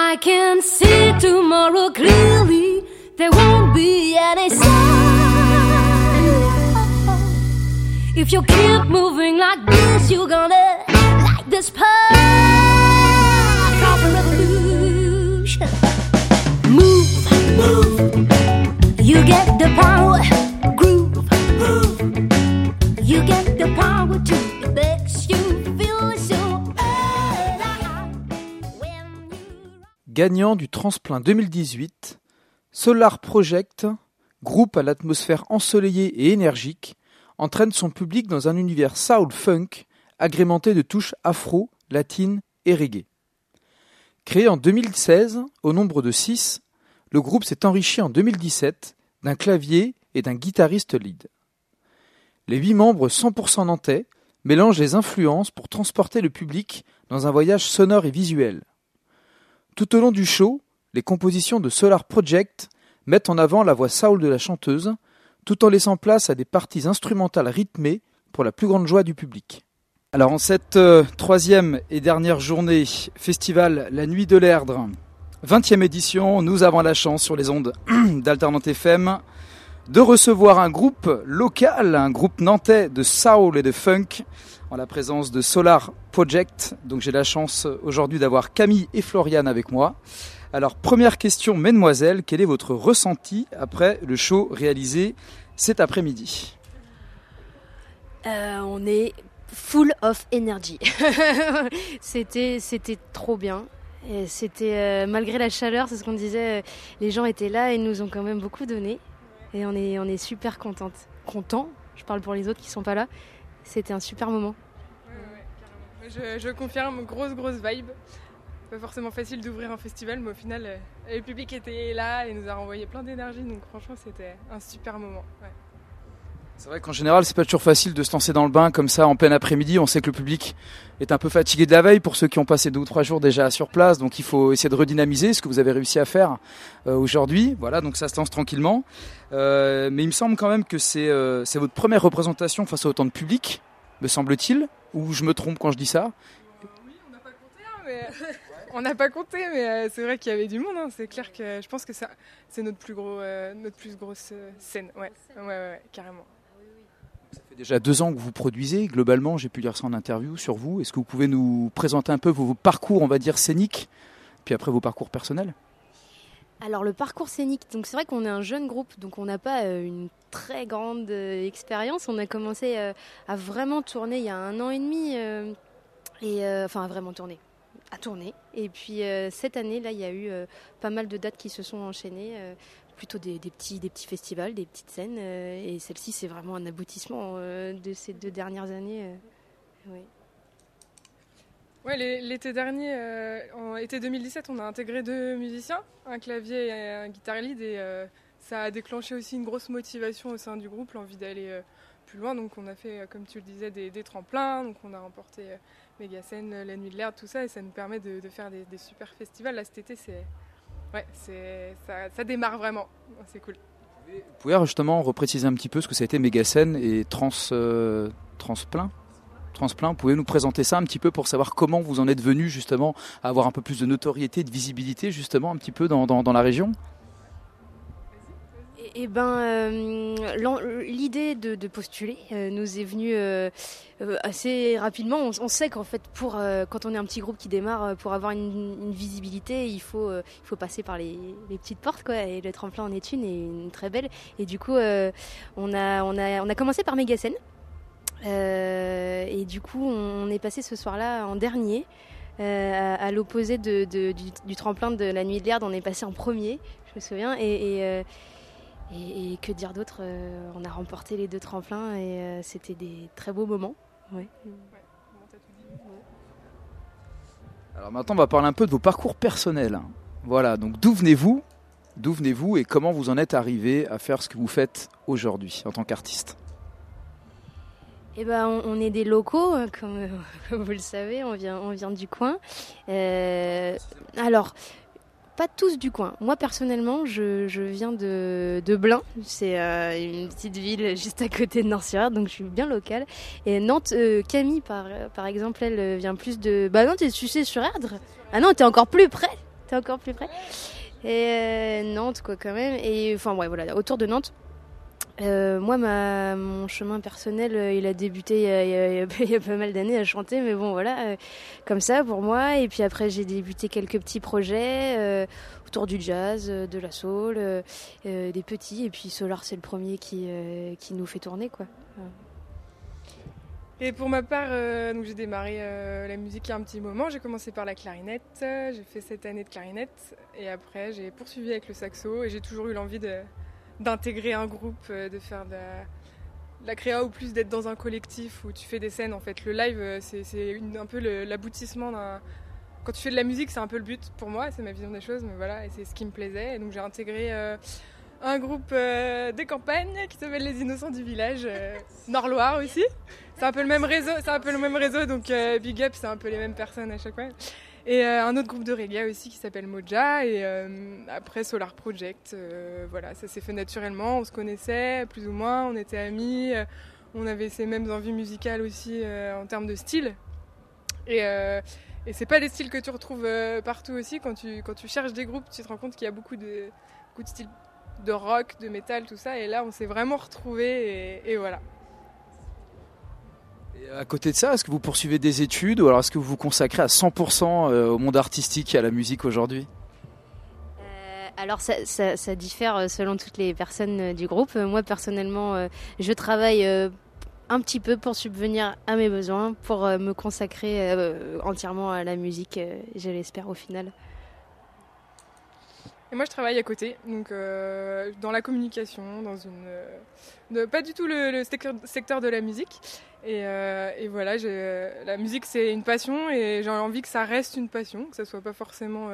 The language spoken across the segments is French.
I can see tomorrow clearly. There won't be any sun. If you keep moving like this, you're gonna like this part of the revolution. Move, move. You get the power. Groove, groove. You get the power to makes you feel so alive when you... Gagnant du Transplein 2018, Solar Project, groupe à l'atmosphère ensoleillée et énergique, entraîne son public dans un univers soul-funk agrémenté de touches afro, latines et reggae. Créé en 2016, au nombre de 6, le groupe s'est enrichi en 2017 d'un clavier et d'un guitariste lead. Les 8 membres 100% nantais mélangent les influences pour transporter le public dans un voyage sonore et visuel. Tout au long du show, les compositions de Solar Project mettent en avant la voix soul de la chanteuse, tout en laissant place à des parties instrumentales rythmées pour la plus grande joie du public. Alors en cette troisième et dernière journée festival La Nuit de l'Erdre, 20e édition, nous avons la chance sur les ondes d'Alternante FM de recevoir un groupe local, un groupe nantais de soul et de funk, en la présence de Solar Project. Donc j'ai la chance aujourd'hui d'avoir Camille et Floriane avec moi. Alors première question, mesdemoiselles, quel est votre ressenti après le show réalisé cet après-midi ? On est full of energy. C'était trop bien. Et c'était malgré la chaleur, c'est ce qu'on disait, les gens étaient là et nous ont quand même beaucoup donné. Et on est super contents. Je parle pour les autres qui sont pas là. C'était un super moment. Ouais, carrément. Je confirme, grosse vibe. Pas forcément facile d'ouvrir un festival, mais au final, le public était là et nous a renvoyé plein d'énergie. Donc franchement, c'était un super moment. Ouais. C'est vrai qu'en général, c'est pas toujours facile de se lancer dans le bain comme ça en plein après-midi. On sait que le public est un peu fatigué de la veille pour ceux qui ont passé 2 ou 3 jours déjà sur place. Donc il faut essayer de redynamiser ce que vous avez réussi à faire aujourd'hui. Voilà, donc ça se lance tranquillement. Mais il me semble quand même que c'est votre première représentation face à autant de public, me semble-t-il. Ou je me trompe quand je dis ça ? Oui, on n'a pas compté, mais... On n'a pas compté, mais c'est vrai qu'il y avait du monde. C'est clair que je pense que ça, c'est notre plus grosse scène. Ouais, carrément. Ça fait déjà 2 ans que vous produisez. Globalement, j'ai pu lire ça en interview sur vous. Est-ce que vous pouvez nous présenter un peu vos parcours, on va dire, scéniques, puis après vos parcours personnels ? Alors le parcours scénique, donc c'est vrai qu'on est un jeune groupe, donc on n'a pas une très grande expérience. On a commencé à vraiment tourner il y a 1 an et demi, à vraiment tourner. À tourner. Et puis cette année, là, il y a eu pas mal de dates qui se sont enchaînées, plutôt des petits festivals, des petites scènes. Et celle-ci, c'est vraiment un aboutissement de ces 2 dernières années. Oui. Ouais, l'été dernier, en été 2017, on a intégré 2 musiciens, un clavier et un guitar lead, et ça a déclenché aussi une grosse motivation au sein du groupe, l'envie d'aller plus loin. Donc on a fait, comme tu le disais, des tremplins, donc on a remporté Méga-scène, La Nuit de l'Erdre, tout ça, et ça nous permet de faire des super festivals. Là cet été, ça démarre vraiment, c'est cool. Vous pouvez justement repréciser un petit peu ce que ça a été Méga-scène et Transplein. Vous pouvez nous présenter ça un petit peu pour savoir comment vous en êtes venu justement à avoir un peu plus de notoriété, de visibilité justement un petit peu dans la région ? L'idée de postuler nous est venue assez rapidement. On sait qu'en fait, quand on est un petit groupe qui démarre, pour avoir une visibilité, il faut passer par les petites portes, quoi. Et le tremplin en est une très belle. Et du coup, on a commencé par Méga-scène. Et du coup, on est passé ce soir-là en dernier. À l'opposé du tremplin de La Nuit de l'Erdre, on est passé en premier, je me souviens. Et que dire d'autre, on a remporté les 2 tremplins et c'était des très beaux moments. Ouais. Alors maintenant, on va parler un peu de vos parcours personnels. Voilà, donc d'où venez-vous et comment vous en êtes arrivé à faire ce que vous faites aujourd'hui en tant qu'artiste ? On est des locaux, comme vous le savez, on vient du coin. Alors, pas tous du coin. Moi, personnellement, je viens de Blain. C'est une petite ville juste à côté de Nord-sur-Erdre, donc je suis bien locale. Et Nantes, Camille, par exemple, elle vient plus de... Bah non, tu sais, sur Erdre ? Ah non, t'es encore plus près ? T'es encore plus près. Et Nantes, quoi, quand même. Et enfin, ouais, voilà, autour de Nantes. Moi, mon chemin personnel, il a débuté il y a pas mal d'années à chanter, mais bon, voilà, comme ça pour moi. Et puis après, j'ai débuté quelques petits projets autour du jazz, de la soul, des petits. Et puis Solar, c'est le premier qui nous fait tourner, quoi. Et pour ma part, donc j'ai démarré la musique il y a un petit moment. J'ai commencé par la clarinette, j'ai fait 7 années de clarinette, et après j'ai poursuivi avec le saxo. Et j'ai toujours eu l'envie d'intégrer un groupe, de faire de la créa, ou plus d'être dans un collectif où tu fais des scènes. En fait, le live, c'est un peu l'aboutissement d'un... Quand tu fais de la musique, c'est un peu le but pour moi, c'est ma vision des choses, mais voilà, et c'est ce qui me plaisait. Et donc j'ai intégré un groupe des campagnes qui s'appelle Les Innocents du Village, Nord-Loire aussi. C'est un peu le même réseau, donc Big Up, c'est un peu les mêmes personnes à chaque fois. Et un autre groupe de reggae aussi qui s'appelle Moja, et après Solar Project, voilà, ça s'est fait naturellement, on se connaissait plus ou moins, on était amis, on avait ces mêmes envies musicales aussi en termes de style. Et c'est pas des styles que tu retrouves partout aussi, quand tu cherches des groupes, tu te rends compte qu'il y a beaucoup de styles de rock, de métal, tout ça, et là on s'est vraiment retrouvés, et voilà. Et à côté de ça, est-ce que vous poursuivez des études, ou alors est-ce que vous vous consacrez à 100% au monde artistique et à la musique aujourd'hui ? Alors ça diffère selon toutes les personnes du groupe. Moi personnellement, je travaille un petit peu pour subvenir à mes besoins, pour me consacrer entièrement à la musique, je l'espère au final. Et moi je travaille à côté, donc dans la communication, dans pas du tout le secteur de la musique. Et voilà, la musique c'est une passion, et j'ai envie que ça reste une passion, que ça soit pas forcément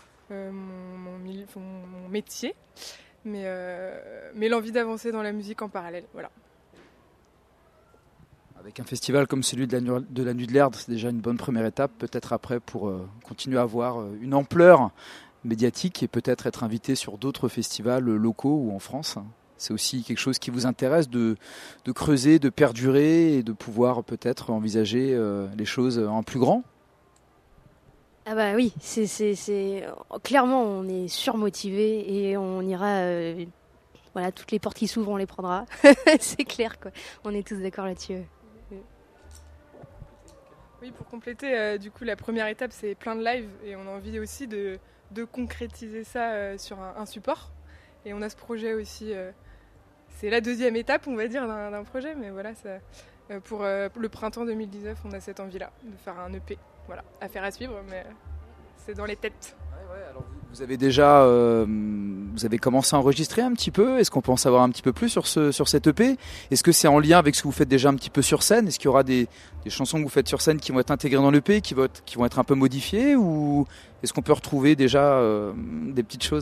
mon métier, mais l'envie d'avancer dans la musique en parallèle, voilà. Avec un festival comme celui de la Nuit de l'Erdre, c'est déjà une bonne première étape, peut-être après pour continuer à avoir une ampleur médiatique et peut-être être invité sur d'autres festivals locaux ou en France. C'est aussi quelque chose qui vous intéresse de creuser, de perdurer et de pouvoir peut-être envisager les choses en plus grand ? Ah bah oui, c'est clairement on est surmotivé et on ira voilà, toutes les portes qui s'ouvrent on les prendra. C'est clair quoi. On est tous d'accord là-dessus. Oui, pour compléter, du coup la première étape c'est plein de live, et on a envie aussi de concrétiser ça sur un support. Et on a ce projet aussi, c'est la deuxième étape on va dire d'un projet, mais voilà, ça, pour le printemps 2019 on a cette envie-là de faire un EP. Voilà, affaire à suivre, mais c'est dans les têtes. Ouais, alors vous avez déjà vous avez commencé à enregistrer un petit peu. Est-ce qu'on peut en savoir un petit peu plus sur cet EP ? Est-ce que c'est en lien avec ce que vous faites déjà un petit peu sur scène ? Est-ce qu'il y aura des chansons que vous faites sur scène qui vont être intégrées dans l'EP, qui vont être un peu modifiées, ou est-ce qu'on peut retrouver déjà des petites choses ?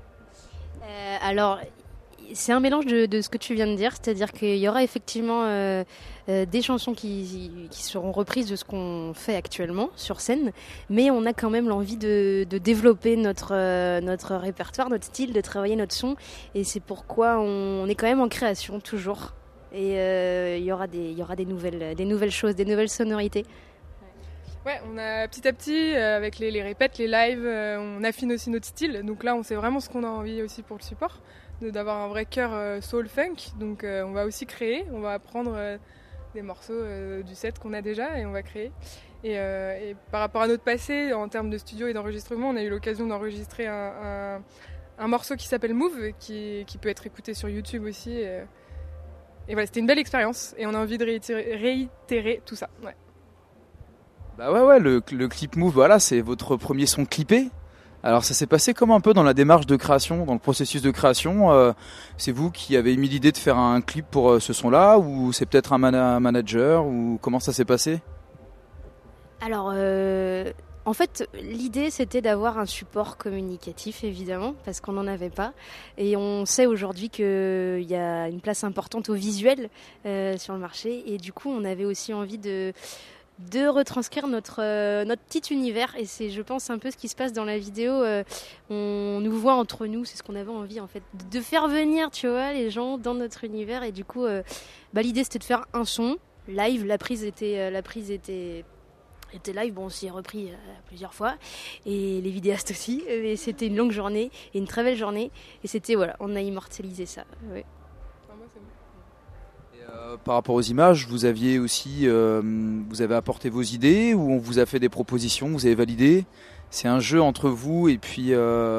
Alors, c'est un mélange de ce que tu viens de dire, c'est-à-dire qu'il y aura effectivement des chansons qui seront reprises de ce qu'on fait actuellement sur scène, mais on a quand même l'envie de développer notre répertoire, notre style, de travailler notre son, et c'est pourquoi on est quand même en création toujours. Et il y aura des nouvelles choses, des nouvelles sonorités. Ouais, on a petit à petit, avec les répètes, les lives, on affine aussi notre style. Donc là, on sait vraiment ce qu'on a envie aussi pour le support, d'avoir un vrai cœur soul funk. Donc on va aussi créer, on va prendre des morceaux du set qu'on a déjà et on va créer. Et par rapport à notre passé, en termes de studio et d'enregistrement, on a eu l'occasion d'enregistrer un morceau qui s'appelle Move, qui peut être écouté sur YouTube aussi. Et voilà, c'était une belle expérience et on a envie de réitérer tout ça. Ouais. Bah ouais, le clip Move, voilà, c'est votre premier son clippé. Alors ça s'est passé comment un peu dans la démarche de création, dans le processus de création, c'est vous qui avez mis l'idée de faire un clip pour ce son-là, ou c'est peut-être un manager, ou comment ça s'est passé ? Alors, en fait, l'idée c'était d'avoir un support communicatif évidemment, parce qu'on n'en avait pas, et on sait aujourd'hui qu'il y a une place importante au visuel sur le marché, et du coup on avait aussi envie de retranscrire notre petit univers, et c'est, je pense, un peu ce qui se passe dans la vidéo. On nous voit entre nous, c'est ce qu'on avait envie en fait, de faire venir, tu vois, les gens dans notre univers, et du coup l'idée c'était de faire un son live. La prise était Et tes lives, bon, on s'y est repris plusieurs fois, et les vidéastes aussi. Et c'était une longue journée, et une très belle journée. Et c'était, voilà, on a immortalisé ça. Ouais. Et, par rapport aux images, vous aviez aussi, vous avez apporté vos idées ou on vous a fait des propositions, vous avez validé? C'est un jeu entre vous et puis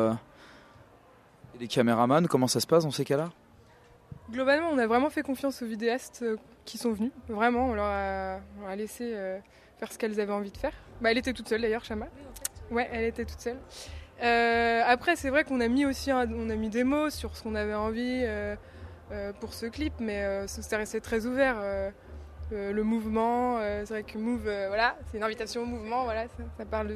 les caméramans. Comment ça se passe dans ces cas-là? Globalement, on a vraiment fait confiance aux vidéastes qui sont venus. Vraiment, on leur a laissé faire ce qu'elles avaient envie de faire. Bah, elle était toute seule d'ailleurs, Chama. Ouais, elle était toute seule. Après, c'est vrai qu'on a mis aussi on a mis des mots sur ce qu'on avait envie pour ce clip, mais ça restait très ouvert. Le mouvement, c'est vrai que Move, voilà, c'est une invitation au mouvement, voilà, ça parle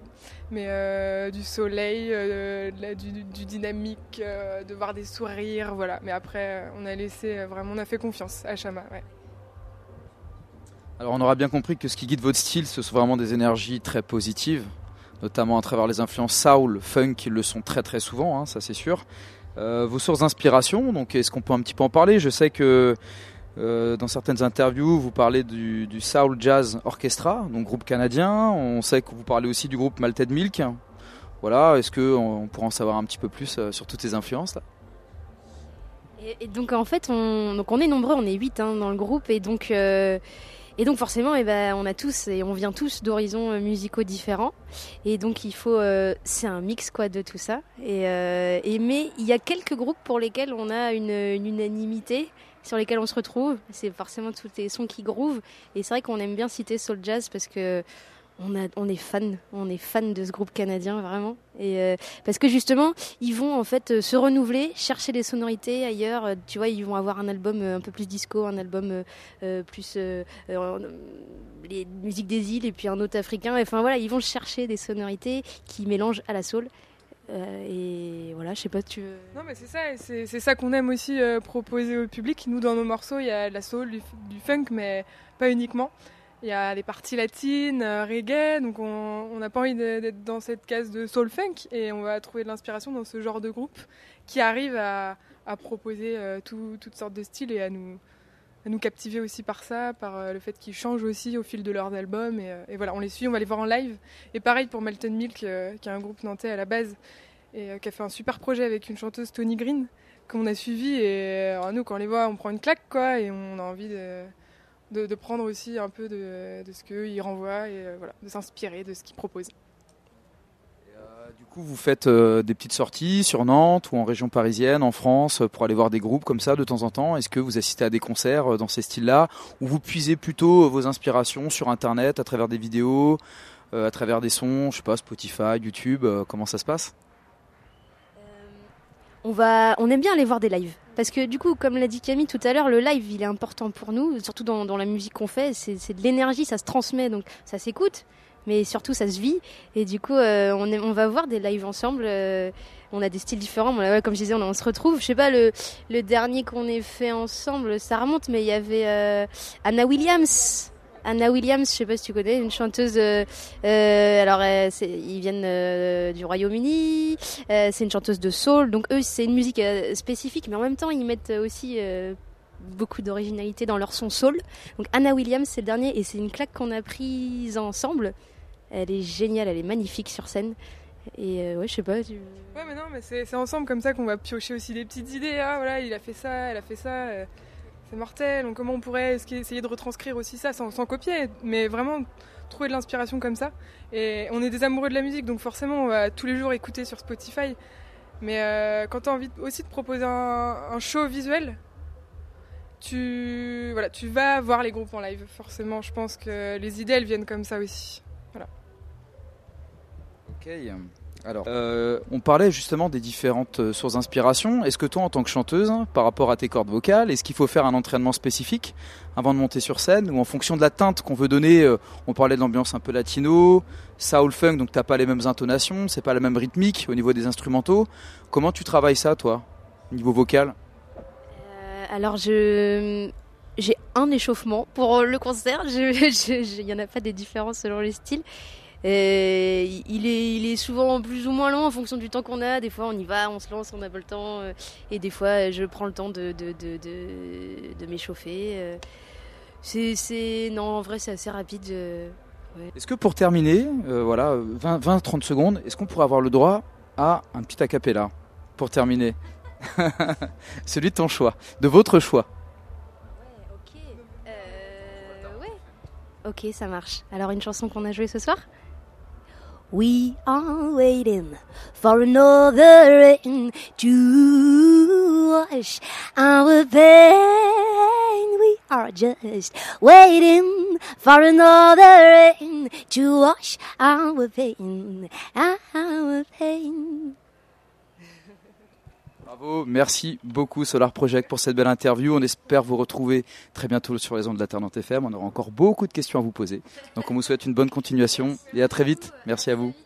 du soleil, du dynamique, de voir des sourires, voilà. Mais après, on a laissé vraiment, on a fait confiance à Chama, ouais. Alors on aura bien compris que ce qui guide votre style, ce sont vraiment des énergies très positives, notamment à travers les influences soul, funk, qui le sont très très souvent, hein, ça c'est sûr. Vos sources d'inspiration, donc est-ce qu'on peut un petit peu en parler? Je sais que dans certaines interviews, vous parlez du Soul Jazz Orchestra, donc groupe canadien. On sait que vous parlez aussi du groupe Malted Milk. Voilà, est-ce qu'on pourra en savoir un petit peu plus sur toutes ces influences là? Et donc en fait, on est nombreux, on est 8 dans le groupe, et donc forcément, on a tous et on vient tous d'horizons musicaux différents, et donc il faut, c'est un mix quoi de tout ça. Mais il y a quelques groupes pour lesquels on a une unanimité, sur lesquels on se retrouve. C'est forcément tous les sons qui groove, et c'est vrai qu'on aime bien citer Soul Jazz parce que on est fan de ce groupe canadien vraiment, et parce que justement ils vont en fait se renouveler, chercher des sonorités ailleurs. Tu vois, ils vont avoir un album un peu plus disco, un album plus les musiques des îles, et puis un autre africain. Enfin voilà, ils vont chercher des sonorités qui mélangent à la soul. Et voilà, je sais pas, tu veux... Non, mais c'est ça, et c'est ça qu'on aime aussi proposer au public. Nous, dans nos morceaux, il y a de la soul, du funk, mais pas uniquement. Il y a des parties latines, reggae, donc on n'a pas envie d'être dans cette case de soul funk, et on va trouver de l'inspiration dans ce genre de groupe qui arrive à proposer toutes sortes de styles, et à nous captiver aussi par ça, par le fait qu'ils changent aussi au fil de leurs albums, et voilà, on les suit, on va les voir en live. Et pareil pour Malted Milk, qui est un groupe nantais à la base, et qui a fait un super projet avec une chanteuse, Tony Green, qu'on a suivi, et alors nous, quand on les voit, on prend une claque, quoi, et on a envie de prendre aussi un peu de ce qu'ils renvoient, et voilà, de s'inspirer de ce qu'ils proposent. Du coup, vous faites des petites sorties sur Nantes ou en région parisienne, en France, pour aller voir des groupes comme ça de temps en temps. Est-ce que vous assistez à des concerts dans ces styles-là, ou vous puisez plutôt vos inspirations sur Internet, à travers des vidéos, à travers des sons, je sais pas, Spotify, YouTube, comment ça se passe? On aime bien aller voir des lives. Parce que du coup, comme l'a dit Camille tout à l'heure, le live, il est important pour nous, surtout dans la musique qu'on fait. C'est de l'énergie, ça se transmet, donc ça s'écoute, mais surtout ça se vit. Et du coup, on va voir des lives ensemble. On a des styles différents. Comme je disais, on se retrouve. Je sais pas, le dernier qu'on ait fait ensemble, ça remonte, mais il y avait Anna Williams. Anna Williams, je sais pas si tu connais, une chanteuse. Ils viennent du Royaume-Uni. C'est une chanteuse de soul. Donc eux, c'est une musique spécifique, mais en même temps, ils mettent aussi beaucoup d'originalité dans leur son soul. Donc Anna Williams, c'est le dernier, et c'est une claque qu'on a prise ensemble. Elle est géniale, elle est magnifique sur scène. Et ouais, je sais pas. Ouais, mais non, mais c'est ensemble comme ça qu'on va piocher aussi des petites idées. Ah voilà, il a fait ça, elle a fait ça. C'est mortel. Donc comment on pourrait essayer de retranscrire aussi ça sans copier, mais vraiment trouver de l'inspiration comme ça. Et on est des amoureux de la musique, donc forcément on va tous les jours écouter sur Spotify. Mais quand tu as envie aussi de proposer un show visuel, tu vas voir les groupes en live. Forcément, je pense que les idées elles viennent comme ça aussi. Voilà. Ok. Alors, on parlait justement des différentes sources d'inspiration. Est-ce que toi, en tant que chanteuse, par rapport à tes cordes vocales, est-ce qu'il faut faire un entraînement spécifique avant de monter sur scène, ou en fonction de la teinte qu'on veut donner? On parlait de l'ambiance un peu latino, soul funk, donc t'as pas les mêmes intonations, c'est pas la même rythmique au niveau des instrumentaux. Comment tu travailles ça, toi, au niveau vocal? Alors j'ai un échauffement pour le concert. Il y en a pas des différences selon les styles. Il est souvent plus ou moins long en fonction du temps qu'on a. Des fois on y va, on se lance, on n'a pas le temps, et des fois je prends le temps de m'échauffer. Non, en vrai c'est assez rapide. Ouais. Est-ce que pour terminer, 20-30 secondes, est-ce qu'on pourrait avoir le droit à un petit acapella pour terminer? Celui de ton choix, de votre choix. Ok, ça marche. Alors une chanson qu'on a jouée ce soir? We are waiting for another rain to wash our pain. We are just waiting for another rain to wash our pain, our pain. Bravo, merci beaucoup Solar Project pour cette belle interview. On espère vous retrouver très bientôt sur les ondes de l'Alternante FM. On aura encore beaucoup de questions à vous poser. Donc on vous souhaite une bonne continuation et à très vite. Merci à vous.